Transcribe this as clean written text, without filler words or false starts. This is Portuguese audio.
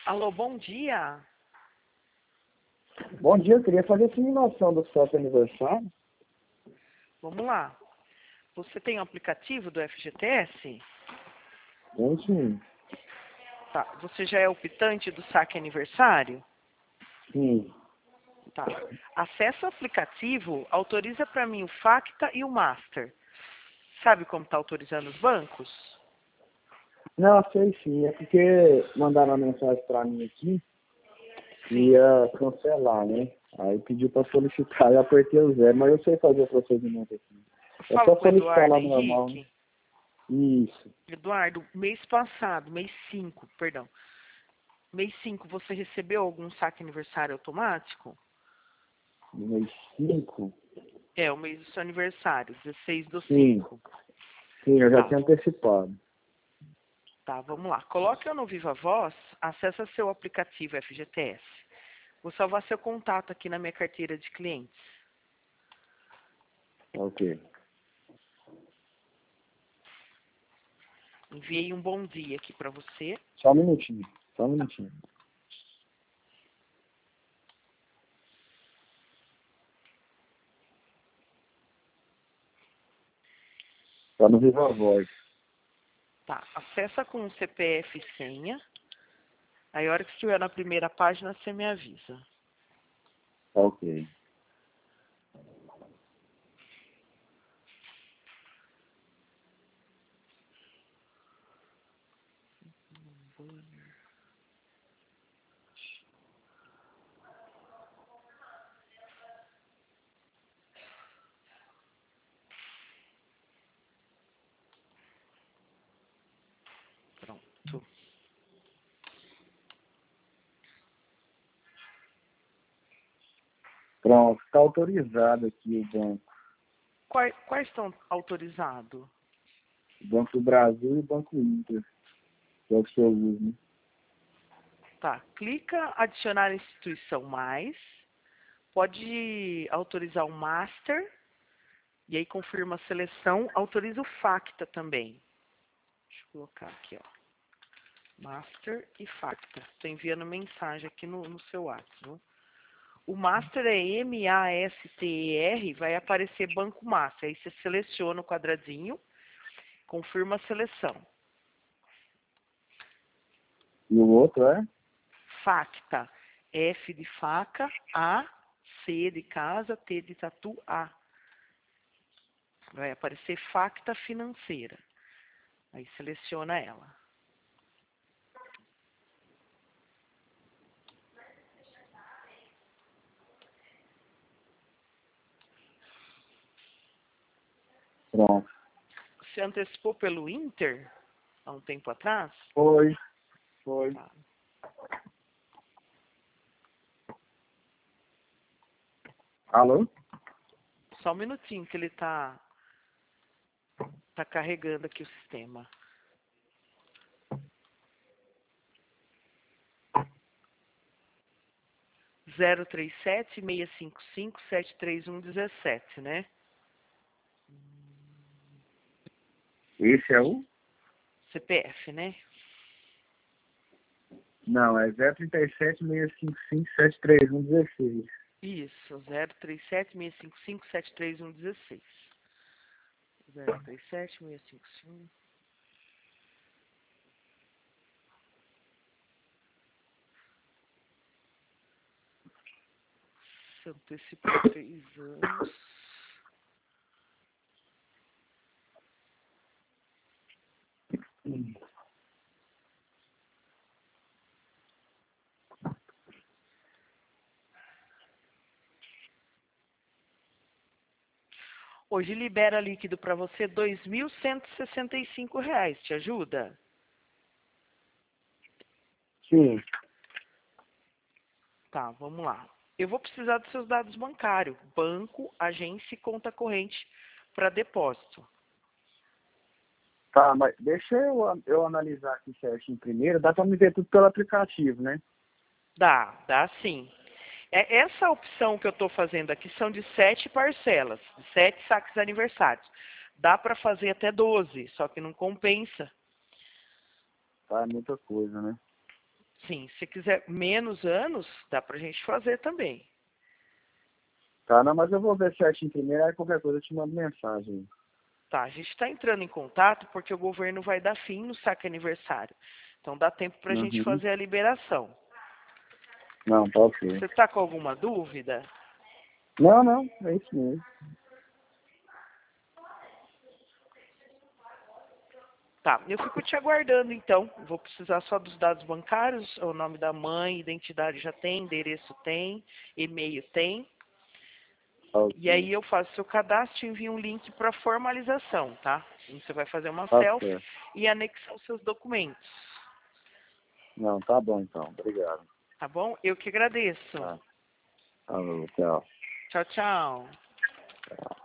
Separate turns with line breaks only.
Alô, bom dia.
Bom dia, eu queria fazer a simulação do seu aniversário.
Vamos lá. Você tem o aplicativo do FGTS?
Tem sim.
Tá. Você já é optante do saque aniversário?
Sim.
Tá. Acesse o aplicativo, autoriza para mim o Facta e o Master. Sabe como está autorizando os bancos?
Não, sei sim. É porque mandaram uma mensagem pra mim aqui e
Sim.
ia cancelar, né? Aí pediu pra solicitar, eu apertei o zero, mas eu sei fazer o procedimento aqui. É
Falo
só
com o
solicitar
Eduardo
lá normal, né?
Henrique.
Isso.
Eduardo, mês passado, mês 5, perdão. Mês 5, você recebeu algum saque aniversário automático?
No mês 5?
É, o mês do seu aniversário, 16 do
Sim.
5.
Sim, eu já
Tá.
tinha antecipado.
Tá, vamos lá. Coloque eu no Viva Voz, acessa seu aplicativo FGTS. Vou salvar seu contato aqui na minha carteira de clientes.
Ok.
Enviei um bom dia aqui para você.
Só um minutinho. Só um minutinho. Tá no Viva Voz.
Tá, acessa com o CPF e senha. Aí a hora que estiver na primeira página, você me avisa.
Ok.
Pronto.
Pronto, tá autorizado aqui o banco.
Quais estão autorizados?
O Banco do Brasil e o Banco Inter. Que é o que eu uso, né?
Tá, clica adicionar instituição mais. Pode autorizar o Master. E aí confirma a seleção. Autoriza o Facta também. Deixa eu colocar aqui, ó. Master e Facta. Estou enviando mensagem aqui no seu WhatsApp. O Master é M-A-S-T-E-R, vai aparecer Banco Master. Aí você seleciona o quadradinho, confirma a seleção.
E o outro é?
Facta, F de faca, A, C de casa, T de tatu, A. Vai aparecer Facta financeira. Aí seleciona ela.
Pronto.
Você antecipou pelo Inter, há um tempo atrás?
Foi.
Tá.
Alô?
Só um minutinho que ele tá carregando aqui o sistema. Zero três sete 655 73117, né?
Esse é o?
CPF, né?
Não, é 037-655-731-16.
Isso, 037 655 73116. 037 655. Se antecipou 3 anos. Hoje libera líquido para você R$ 2.165. Te ajuda?
Sim.
Tá, vamos lá. Eu vou precisar dos seus dados bancários. Banco, agência e conta corrente para depósito.
Tá, mas deixa eu analisar aqui certinho primeiro. Dá pra me ver tudo pelo aplicativo, né?
Dá sim. Essa opção que eu estou fazendo aqui são de 7 parcelas, de 7 saques aniversários. Dá para fazer até 12, só que não compensa.
Tá, é muita coisa, né?
Sim, se quiser menos anos, dá pra gente fazer também.
Tá, não, mas eu vou ver certinho primeiro, aí qualquer coisa eu te mando mensagem.
Tá, a gente está entrando em contato porque o governo vai dar fim no saque aniversário. Então dá tempo para a gente
Uhum.
fazer a liberação.
Não, pode ser.
Você está com alguma dúvida?
Não, não, é isso mesmo.
Tá, eu fico te aguardando então. Vou precisar só dos dados bancários, o nome da mãe, identidade já tem, endereço tem, e-mail tem. E
Ok,
aí eu faço seu cadastro e envio um link para formalização, tá? Você vai fazer uma
tá
selfie
certo.
e anexar os seus documentos,
Não, tá bom então, obrigado.
tá bom? Eu que agradeço.
Tá, falou, tchau.
Tchau, tchau.
Tchau.